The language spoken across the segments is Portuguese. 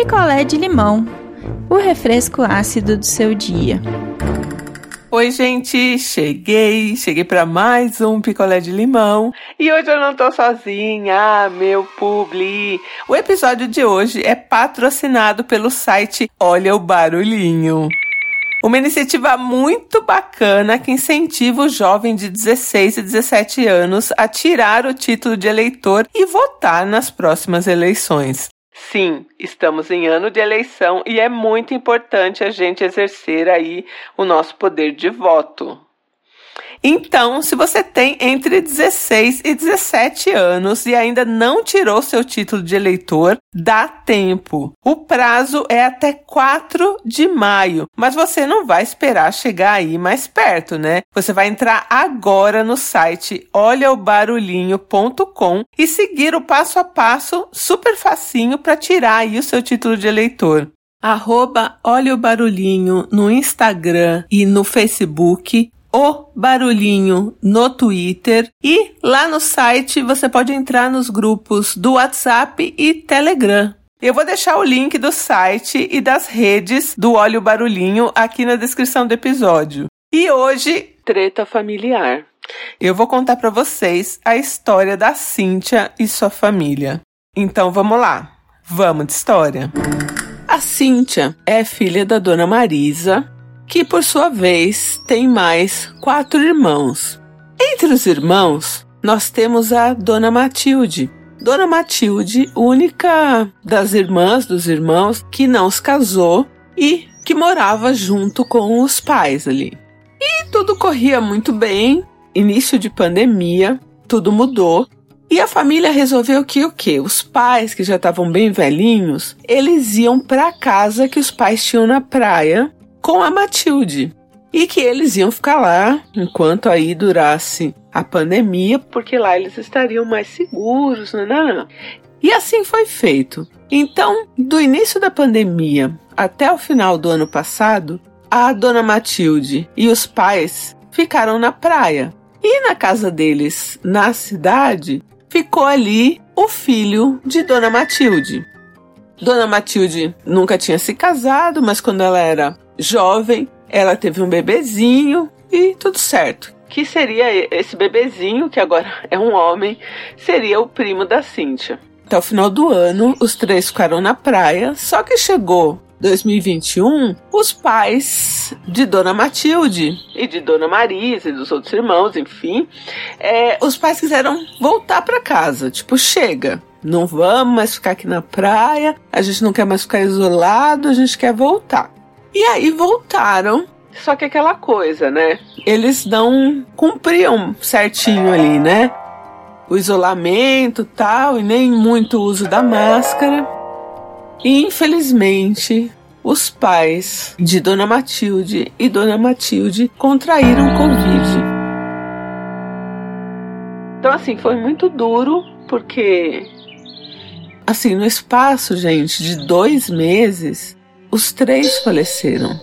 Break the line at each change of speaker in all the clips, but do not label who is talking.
picolé de limão, o refresco ácido do seu dia.
Oi, gente, cheguei para mais um picolé de limão e hoje eu não tô sozinha, meu publi. O episódio de hoje é patrocinado pelo site Olha o Barulhinho. Uma iniciativa muito bacana que incentiva o jovem de 16 e 17 anos a tirar o título de eleitor e votar nas próximas eleições. Sim, estamos em ano de eleição e é muito importante a gente exercer aí o nosso poder de voto. Então, se você tem entre 16 e 17 anos e ainda não tirou seu título de eleitor, dá tempo. O prazo é até 4 de maio, mas você não vai esperar chegar aí mais perto, né? Você vai entrar agora no site olhaobarulhinho.com e seguir o passo a passo super facinho para tirar aí o seu título de eleitor. @Olha o Barulhinho no Instagram e no Facebook, o Barulhinho no Twitter e lá no site você pode entrar nos grupos do WhatsApp e Telegram. Eu vou deixar o link do site e das redes do Olha o Barulhinho aqui na descrição do episódio. E hoje, treta familiar. Eu vou contar para vocês a história da Cíntia e sua família. Então vamos lá, vamos de história. A Cíntia é filha da dona Marisa, que por sua vez tem mais 4 irmãos. Entre os irmãos, nós temos a Dona Matilde. Dona Matilde, única das irmãs, dos irmãos, que não se casou e que morava junto com os pais ali. E tudo corria muito bem, início de pandemia, tudo mudou. E a família resolveu que o quê? Os pais, que já estavam bem velhinhos, eles iam para a casa que os pais tinham na praia, com a Matilde, e que eles iam ficar lá enquanto aí durasse a pandemia, porque lá eles estariam mais seguros, nananã. E assim foi feito. Então, do início da pandemia até o final do ano passado, a dona Matilde e os pais ficaram na praia. E na casa deles, na cidade, ficou ali o filho de dona Matilde. Dona Matilde nunca tinha se casado, mas quando ela era jovem, ela teve um bebezinho e tudo certo. Que seria esse bebezinho, que agora é um homem, seria o primo da Cíntia. Até o final do ano, os 3 ficaram na praia, só que chegou 2021, os pais de Dona Matilde e de Dona Marisa e dos outros irmãos, enfim, os pais quiseram voltar para casa, tipo, chega, não vamos mais ficar aqui na praia, a gente não quer mais ficar isolado, a gente quer voltar. E aí voltaram, só que aquela coisa, né? Eles não cumpriam certinho ali, né? O isolamento e tal, e nem muito uso da máscara. E infelizmente, os pais de Dona Matilde e Dona Matilde contraíram Covid. Então, assim, foi muito duro, porque, assim, no espaço, gente, de 2 meses, os 3 faleceram.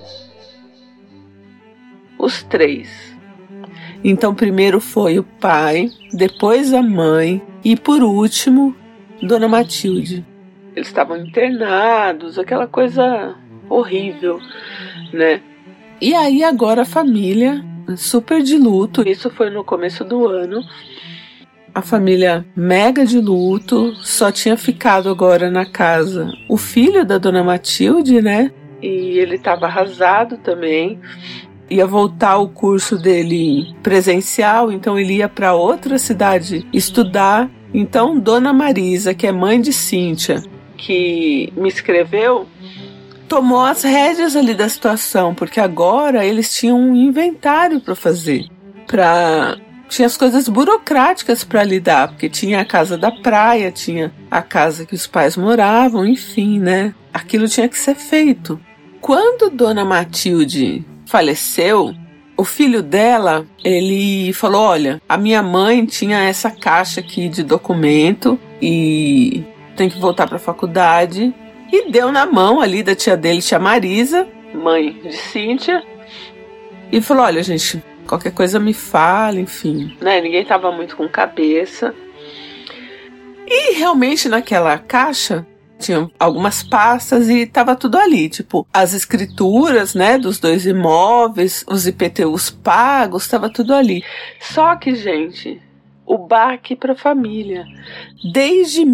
Os 3. Então, primeiro foi o pai, depois a mãe e, por último, Dona Matilde. Eles estavam internados, aquela coisa horrível, né? E aí agora a família super de luto. Isso foi no começo do ano. A família mega de luto, só tinha ficado agora na casa o filho da Dona Matilde, né? E ele estava arrasado também. Ia voltar o curso dele presencial, então ele ia para outra cidade estudar. Então Dona Marisa, que é mãe de Cíntia, que me escreveu, tomou as rédeas ali da situação, porque agora eles tinham um inventário para fazer, tinha as coisas burocráticas para lidar, porque tinha a casa da praia, tinha a casa que os pais moravam, enfim, né? Aquilo tinha que ser feito. Quando Dona Matilde faleceu, o filho dela, ele falou, olha, a minha mãe tinha essa caixa aqui de documento e tem que voltar para a faculdade, e deu na mão ali da tia dele, tia Marisa, mãe de Cíntia, e falou, olha, gente, qualquer coisa me fala, enfim, né? Ninguém tava muito com cabeça. E realmente naquela caixa Tinha algumas pastas e tava tudo ali, tipo, as escrituras, né, dos 2 imóveis, os IPTUs pagos, tava tudo ali. Só que, gente, o baque pra família. Desde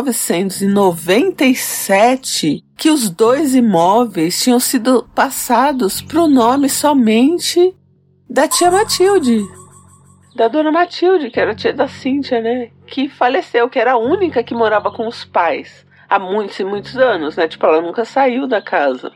1997 que os 2 imóveis tinham sido passados pro nome somente da tia Matilde. Da dona Matilde, que era a tia da Cíntia, né, que faleceu, que era a única que morava com os pais. Há muitos e muitos anos, né? Tipo, ela nunca saiu da casa.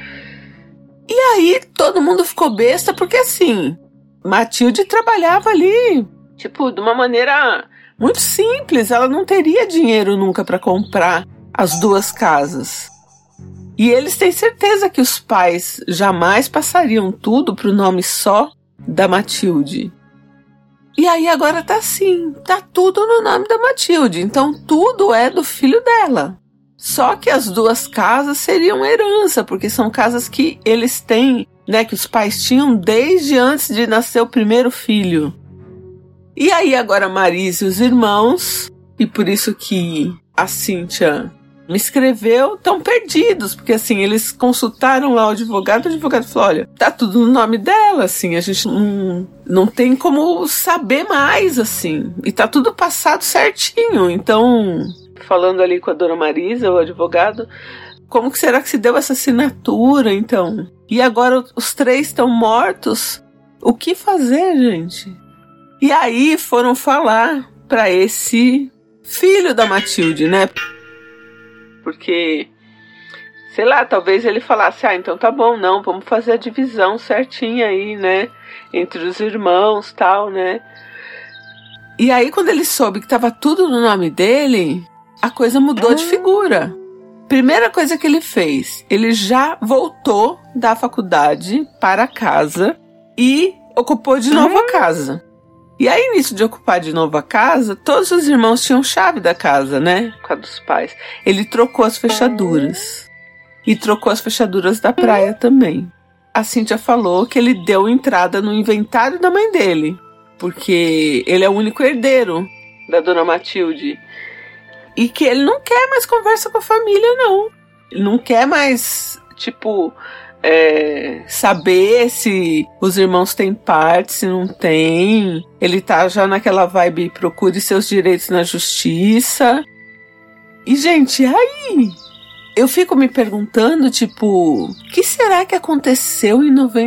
E aí, todo mundo ficou besta, porque assim, Matilde trabalhava ali, tipo, de uma maneira muito simples. Ela não teria dinheiro nunca para comprar as 2 casas. E eles têm certeza que os pais jamais passariam tudo pro nome só da Matilde. E aí agora tá assim, tá tudo no nome da Matilde. Então tudo é do filho dela. Só que as 2 casas seriam herança, porque são casas que eles têm, né, que os pais tinham desde antes de nascer o primeiro filho. E aí agora a Marisa e os irmãos, e por isso que a Cíntia me escreveu, estão perdidos, porque assim, eles consultaram lá o advogado falou, olha, tá tudo no nome dela, assim, a gente não tem como saber mais, assim, e tá tudo passado certinho. Então, falando ali com a dona Marisa, o advogado, como que será que se deu essa assinatura, então? E agora os 3 estão mortos, o que fazer, gente? E aí foram falar pra esse filho da Matilde, né? Porque, sei lá, talvez ele falasse, então tá bom, não, vamos fazer a divisão certinha aí, né, entre os irmãos, tal, né. E aí, quando ele soube que tava tudo no nome dele, a coisa mudou de figura. Primeira coisa que ele fez, ele já voltou da faculdade para casa e ocupou de novo a casa. E aí, nisso de ocupar de novo a casa, todos os irmãos tinham chave da casa, né? Por causa dos pais. Ele trocou as fechaduras. E trocou as fechaduras da praia também. A Cíntia falou que ele deu entrada no inventário da mãe dele. Porque ele é o único herdeiro da dona Matilde. E que ele não quer mais conversa com a família, não. Ele não quer mais, tipo... saber se os irmãos têm parte, se não tem. Ele tá já naquela vibe, procure seus direitos na justiça. E, gente, aí eu fico me perguntando, tipo, o que será que aconteceu em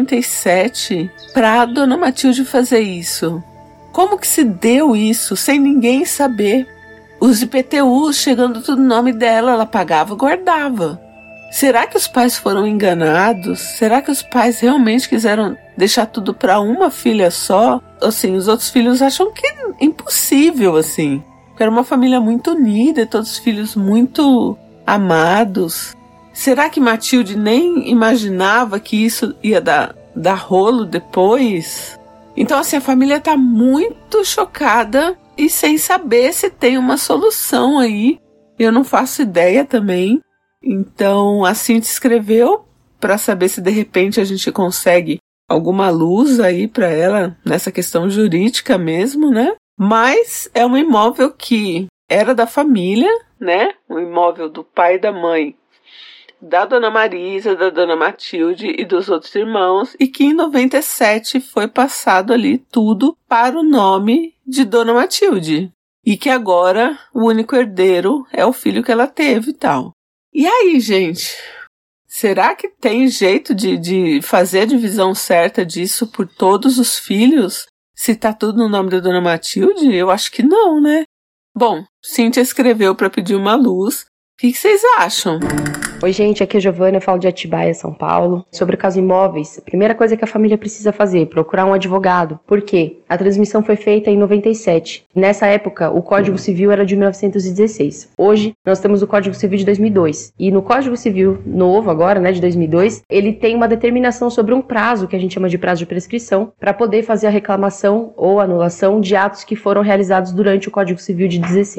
97 pra dona Matilde fazer isso? Como que se deu isso sem ninguém saber? Os IPTUs chegando tudo no nome dela, ela pagava e guardava. Será que os pais foram enganados? Será que os pais realmente quiseram deixar tudo para uma filha só? Assim, os outros filhos acham que é impossível, assim. Porque era uma família muito unida, todos os filhos muito amados. Será que Matilde nem imaginava que isso ia dar rolo depois? Então, assim, a família tá muito chocada e sem saber se tem uma solução aí. Eu não faço ideia também. Então, a Cíntia escreveu para saber se de repente a gente consegue alguma luz aí para ela nessa questão jurídica mesmo, né? Mas é um imóvel que era da família, né? Um imóvel do pai e da mãe, da dona Marisa, da dona Matilde e dos outros irmãos, e que em 97 foi passado ali tudo para o nome de dona Matilde. E que agora o único herdeiro é o filho que ela teve e tal. E aí, gente, será que tem jeito de fazer a divisão certa disso por todos os filhos? Se tá tudo no nome da dona Matilde? Eu acho que não, né? Bom, Cíntia escreveu para pedir uma luz. O que vocês acham?
Oi, gente, aqui é a Giovana, eu falo de Atibaia, São Paulo. Sobre o caso imóveis, a primeira coisa que a família precisa fazer é procurar um advogado. Por quê? A transmissão foi feita em 97. Nessa época, o Código Civil era de 1916. Hoje, nós temos o Código Civil de 2002. E no Código Civil novo, agora, né, de 2002, ele tem uma determinação sobre um prazo, que a gente chama de prazo de prescrição, para poder fazer a reclamação ou anulação de atos que foram realizados durante o Código Civil de 16.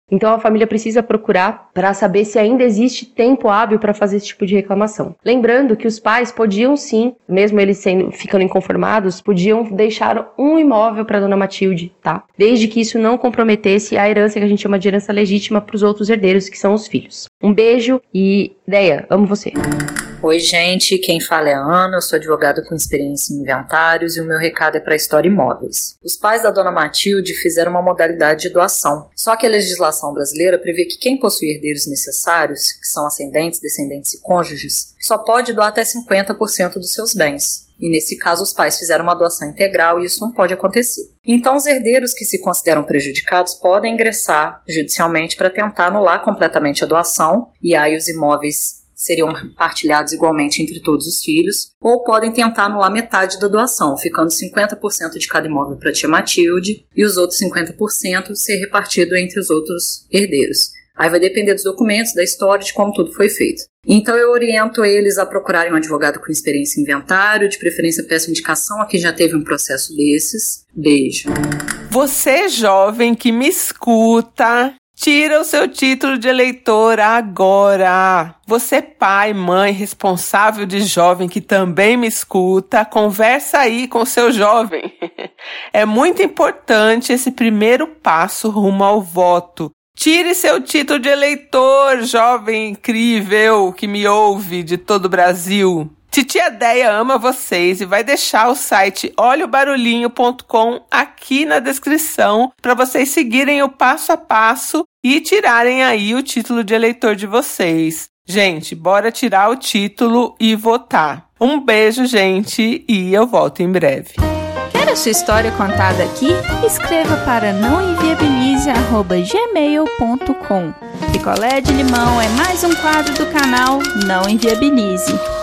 Então a família precisa procurar para saber se ainda existe tempo hábil para fazer esse tipo de reclamação. Lembrando que os pais podiam sim, mesmo eles ficando inconformados, podiam deixar um imóvel para Dona Matilde, tá? Desde que isso não comprometesse a herança que a gente chama de herança legítima para os outros herdeiros, que são os filhos. Um beijo e, Deia, amo você.
Oi, gente, quem fala é a Ana, eu sou advogada com experiência em inventários e o meu recado é para a História Imóveis. Os pais da Dona Matilde fizeram uma modalidade de doação, só que a legislação brasileira prevê que quem possui herdeiros necessários, que são ascendentes, descendentes e cônjuges, só pode doar até 50% dos seus bens. E nesse caso os pais fizeram uma doação integral e isso não pode acontecer. Então os herdeiros que se consideram prejudicados podem ingressar judicialmente para tentar anular completamente a doação, e aí os imóveis seriam partilhados igualmente entre todos os filhos, ou podem tentar anular metade da doação, ficando 50% de cada imóvel para a tia Matilde e os outros 50% ser repartido entre os outros herdeiros. Aí vai depender dos documentos, da história, de como tudo foi feito. Então eu oriento eles a procurarem um advogado com experiência em inventário, de preferência peço indicação a quem já teve um processo desses. Beijo.
Você jovem que me escuta, tira o seu título de eleitor agora. Você pai, mãe, responsável de jovem que também me escuta, conversa aí com o seu jovem. É muito importante esse primeiro passo rumo ao voto. Tire seu título de eleitor, jovem incrível que me ouve de todo o Brasil. Titia Deia ama vocês e vai deixar o site olhaobarulhinho.com aqui na descrição para vocês seguirem o passo a passo e tirarem aí o título de eleitor de vocês. Gente, bora tirar o título e votar. Um beijo, gente, e eu volto em breve.
Quer a sua história contada aqui? Escreva para nãoenviabilize@gmail.com. Picolé de limão é mais um quadro do canal Não Enviabilize.